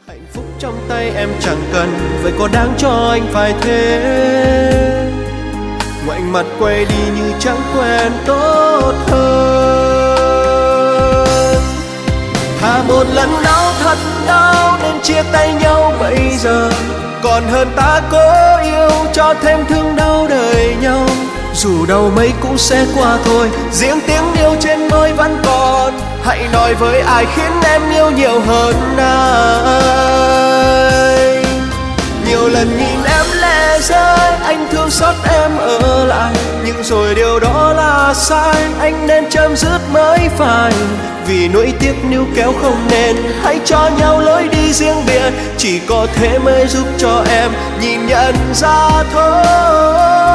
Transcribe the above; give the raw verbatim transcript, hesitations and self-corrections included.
Hạnh phúc trong tay em chẳng cần, vậy có đáng cho anh phải thế? Ngoảnh mặt quay đi như chẳng quen tốt hơn. Thà một lần đau thật đau nên chia tay nhau bây giờ, còn hơn ta cố yêu cho thêm thương đau đời nhau. Dù đau mấy cũng sẽ qua thôi, riêng tiếng yêu trên môi vẫn còn. Hãy nói với ai khiến em yêu nhiều hơn ai. Nhiều lần nhìn em lệ rơi, anh thương xót em ở lại, nhưng rồi điều đó là sai, anh nên chấm dứt mới phải. Vì nỗi tiếc níu kéo không nên, hãy cho nhau lối đi riêng biệt, chỉ có thế mới giúp cho em nhìn nhận ra thôi.